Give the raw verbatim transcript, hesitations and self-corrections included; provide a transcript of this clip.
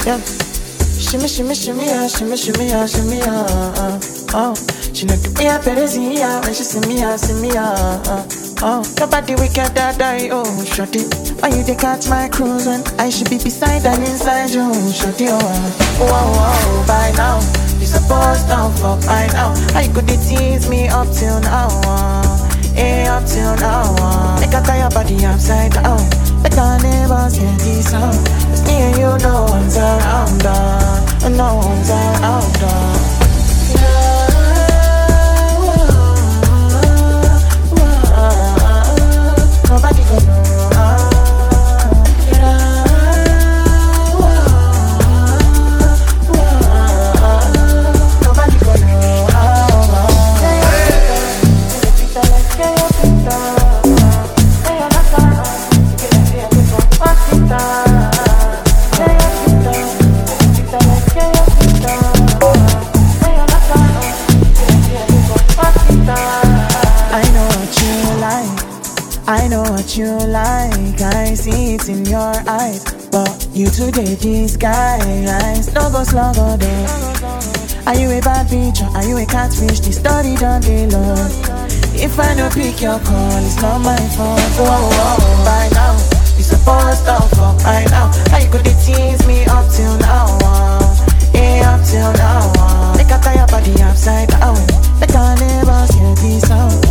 Yeah. Shimmy, shimmy, shimmy, yeah, shimmy, shimmy, yeah, shimmy, yeah, uh, oh. She know the way I better see ya when she see me, yeah, see me, yeah, uh, oh. Nobody wicked that die, oh, shorty. Why you they catch my cruise when I should be beside and inside you, shorty, oh, uh, oh, oh, oh, by now. You supposed to fuck by now. How you could they tease me up till now, uh, hey, up till now, uh. Make a tie your body upside down. Make our neighbors hear this sound. It's me and you, no one's around, uh, no one's around, uh. Nobody gonna know. Nobody gonna know. I know what you like, I see it in your eyes. But you today disguise, no go slug or day. Are you a bad bitch or are you a catfish? This story done dey long. If I don't pick your call, it's not my fault. Oh, oh, oh, by now, you supposed to fuck by now. How you could tease me up till now? Uh, yeah, up till now. Uh. Make a tie your body upside down. Make our neighbors hear this sound.